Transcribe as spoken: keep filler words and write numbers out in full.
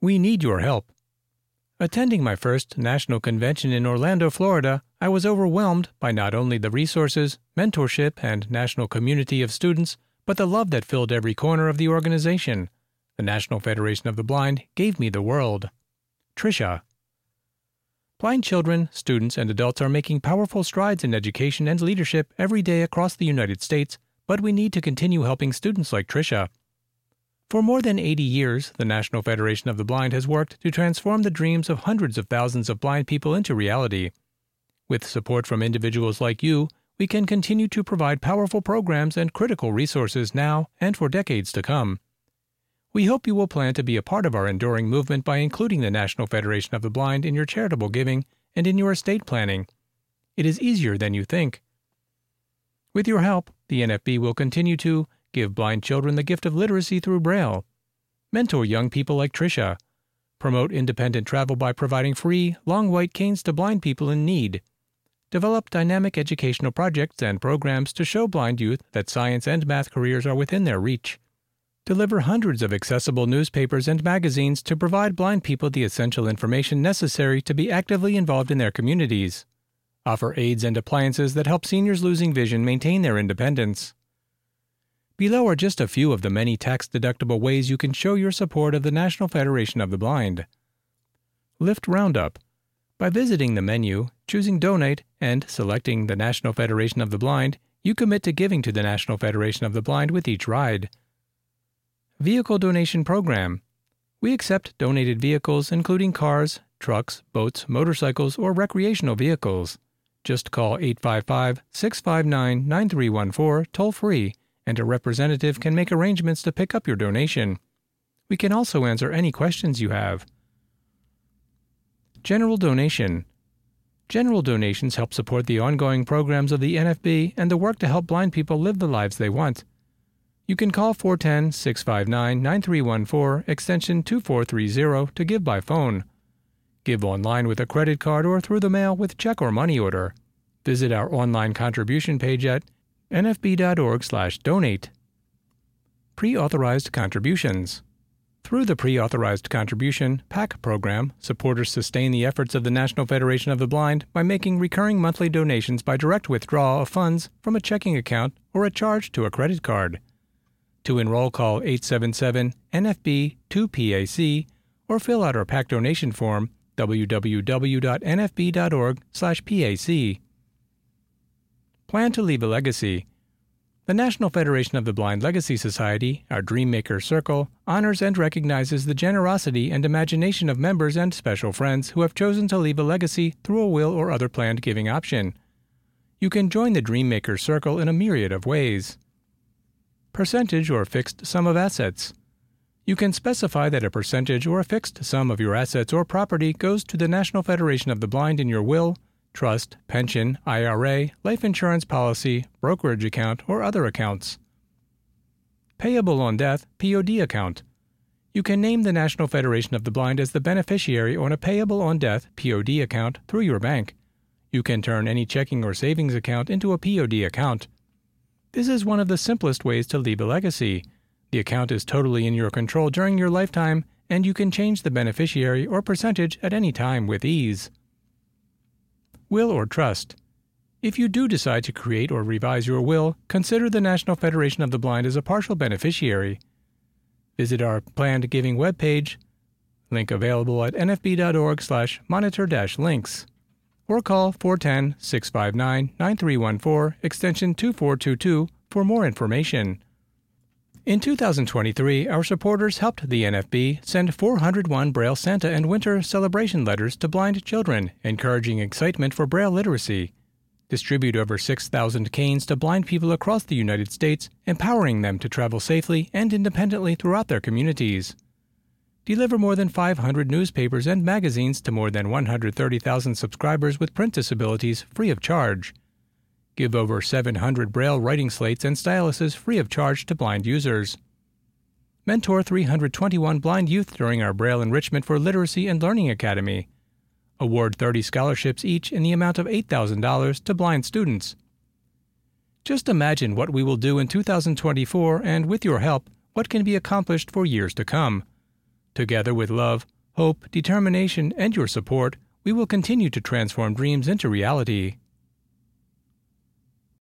We need your help. Attending my first national convention in Orlando, Florida, I was overwhelmed by not only the resources, mentorship, and national community of students, but the love that filled every corner of the organization. The National Federation of the Blind gave me the world. Tricia. Blind children, students, and adults are making powerful strides in education and leadership every day across the United States, but we need to continue helping students like Tricia. For more than eighty years, the National Federation of the Blind has worked to transform the dreams of hundreds of thousands of blind people into reality. With support from individuals like you, we can continue to provide powerful programs and critical resources now and for decades to come. We hope you will plan to be a part of our enduring movement by including the National Federation of the Blind in your charitable giving and in your estate planning. It is easier than you think. With your help, the N F B will continue to give blind children the gift of literacy through Braille, mentor young people like Tricia, promote independent travel by providing free, long white canes to blind people in need, develop dynamic educational projects and programs to show blind youth that science and math careers are within their reach, deliver hundreds of accessible newspapers and magazines to provide blind people the essential information necessary to be actively involved in their communities, offer aids and appliances that help seniors losing vision maintain their independence. Below are just a few of the many tax-deductible ways you can show your support of the National Federation of the Blind. Lift Roundup. By visiting the menu, choosing Donate, and selecting the National Federation of the Blind, you commit to giving to the National Federation of the Blind with each ride. Vehicle Donation Program. We accept donated vehicles including cars, trucks, boats, motorcycles, or recreational vehicles. Just call eight five five, six five nine, nine three one four toll-free, and a representative can make arrangements to pick up your donation. We can also answer any questions you have. General Donation. General donations help support the ongoing programs of the N F B and the work to help blind people live the lives they want. You can call four one zero, six five nine, nine three one four, extension two four three zero to give by phone. Give online with a credit card or through the mail with check or money order. Visit our online contribution page at n f b dot org slash donate. Pre-authorized contributions. Through the Pre-Authorized Contribution PAC program, supporters sustain the efforts of the National Federation of the Blind by making recurring monthly donations by direct withdrawal of funds from a checking account or a charge to a credit card. To enroll, call eight seven seven N F B two P A C or fill out our PAC donation form w w w dot n f b dot org slash p a c. Plan to leave a legacy. The National Federation of the Blind Legacy Society, our Dreammaker Circle, honors and recognizes the generosity and imagination of members and special friends who have chosen to leave a legacy through a will or other planned giving option. You can join the Dreammaker Circle in a myriad of ways. Percentage or fixed sum of assets. You can specify that a percentage or a fixed sum of your assets or property goes to the National Federation of the Blind in your will, trust, pension, I R A, life insurance policy, brokerage account, or other accounts. Payable on death, P O D account. You can name the National Federation of the Blind as the beneficiary on a payable on death, P O D account through your bank. You can turn any checking or savings account into a P O D account. This is one of the simplest ways to leave a legacy. The account is totally in your control during your lifetime, and you can change the beneficiary or percentage at any time with ease. Will or trust. If you do decide to create or revise your will, consider the National Federation of the Blind as a partial beneficiary. Visit our planned giving webpage, link available at n f b dot org slash monitor dash links, or call four one zero, six five nine, nine three one four, extension two four two two for more information. In two thousand twenty-three, our supporters helped the N F B send four hundred one Braille Santa and Winter celebration letters to blind children, encouraging excitement for Braille literacy. Distribute over six thousand canes to blind people across the United States, empowering them to travel safely and independently throughout their communities. Deliver more than five hundred newspapers and magazines to more than one hundred thirty thousand subscribers with print disabilities free of charge. Give over seven hundred Braille writing slates and styluses free of charge to blind users. Mentor three hundred twenty-one blind youth during our Braille Enrichment for Literacy and Learning Academy. Award thirty scholarships each in the amount of eight thousand dollars to blind students. Just imagine what we will do in two thousand twenty-four and, with your help, what can be accomplished for years to come. Together with love, hope, determination, and your support, we will continue to transform dreams into reality.